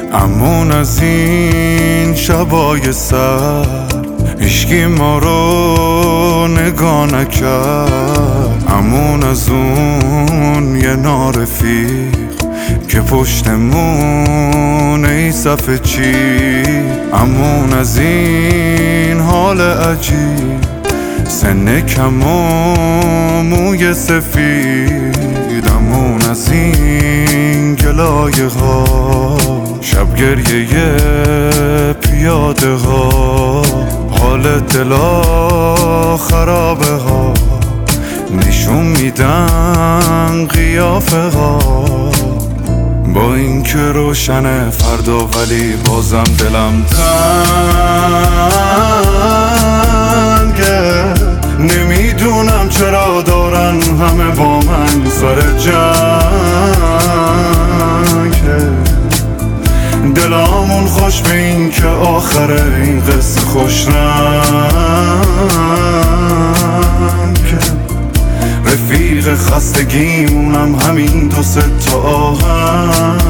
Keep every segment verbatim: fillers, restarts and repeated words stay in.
امون از این شبای سر هیچکی ما رو نگاه نکرد. امون از اون یه نارفیق که پشتمون ای صفحه چی. امون از این حال عجیب سن کم و موی سفید. امون از این گلایه ها شب گریه پیاده ها. حال دلا خرابه ها نشون میدن قیافه ها. با این که روشنه فردا ولی بازم دلم تنگه. نمیدونم چرا دارن همه با من سر جنگه. دلامون خوش به این که آخره این قصه خوش رنگه. رفیق خستگیمونم همین دو سه تا آهنگ.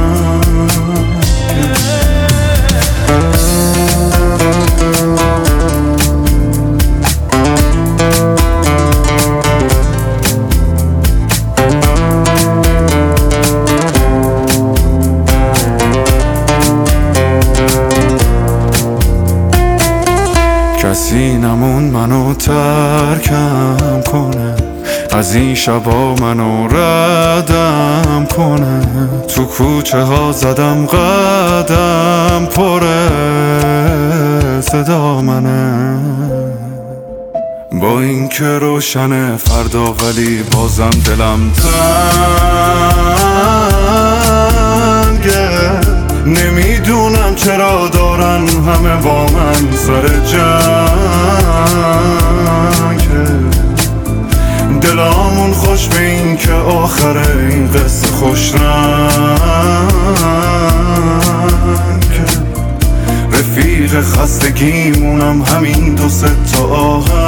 کسی نمون منو ترکم کنه، از این شبا منو ردم کنه. تو کوچه ها زدم قدم پره صدا منه. با این که روشنه فردا ولی بازم دلم تنگه. نمیدونم چرا دارن همه با من سر جنگه. دلامون خوش به این که آخره این قصه خوش رنگه. رفیق خستگیمونم همین دو سه تا آهنگ.